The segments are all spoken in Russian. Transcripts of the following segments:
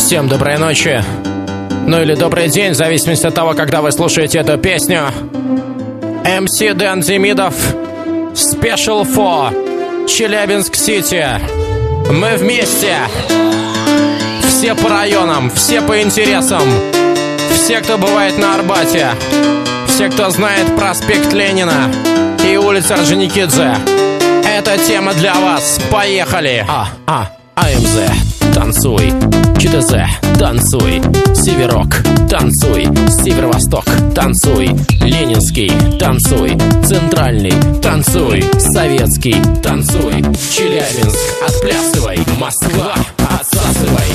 Всем доброй ночи. Ну или добрый день, в зависимости от того, когда вы слушаете эту песню. MC Дэн Демидов, Special for Челябинск-Сити. Мы вместе. Все по районам, все по интересам. Все, кто бывает на Арбате. Все, кто знает проспект Ленина и улицу Орджоникидзе. Эта тема для вас. Поехали. АМЗ, танцуй. ЧТЗ, танцуй. Северок, танцуй. Северо-восток, танцуй. Ленинский, танцуй. Центральный, танцуй. Советский, танцуй. Челябинск, отплясывай. Москва, отсасывай.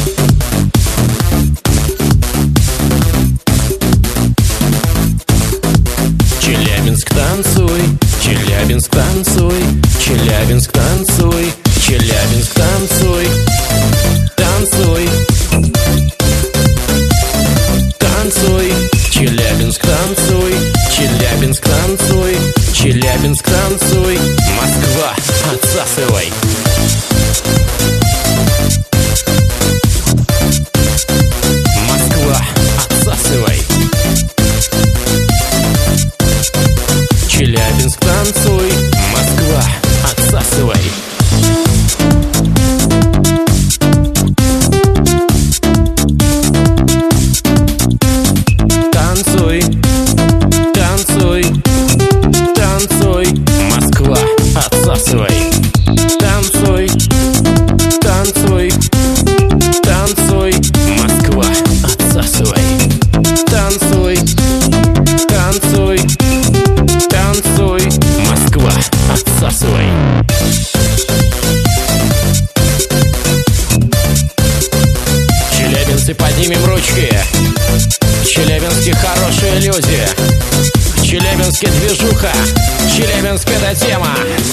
Челябинск, танцуй. Челябинск, танцуй. Челябинск, танцуй. Челябинск, танцуй. Танцуй. Танцуй. Челябинск, танцуй. Челябинск, танцуй. Челябинск, танцуй. Москва, отсасывай. Москва, отсасывай. Челябинск, танцуй. Москва, отсасывай. Танцуй, танцуй, танцуй. Москва, отсасывай. Танцуй, танцуй, танцуй. Москва, отсасывай. Танцуй, танцуй, танцуй. Москва, отсасывай. Челябинцы, поднимем ручки. В Челябинске хорошие люди. В Челябинске движуха. Челябинск — это тема.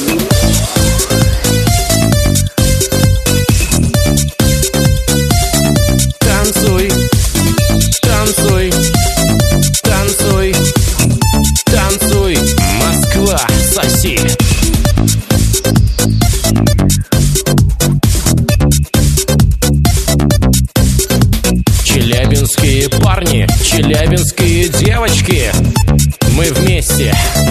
Танцуй, танцуй, танцуй, танцуй. Москва, соси. Челябинские парни, челябинские девочки. Мы вместе.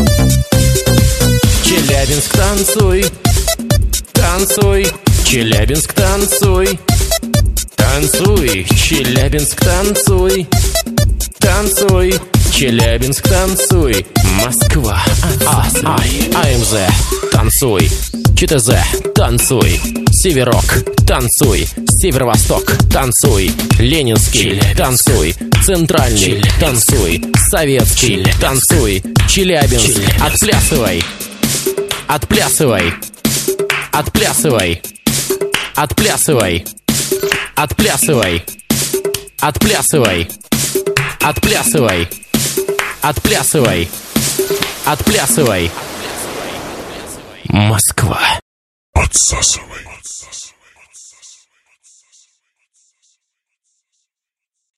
Челябинск, танцуй. Танцуй. Челябинск, танцуй. Танцуй. Челябинск, танцуй. Танцуй. Челябинск, танцуй. Москва, отсасывай. АМЗ, танцуй. ЧТЗ, танцуй. Северок, танцуй. Северо-восток, танцуй. Ленинский, танцуй. Центральный, танцуй. Советский, танцуй. Челябинск, отплясывай. Отплясывай. Отплясывай. Отплясывай. Отплясывай. Отплясывай. Отплясывай. Отплясывай. Отплясывай. Москва. Отсасывай.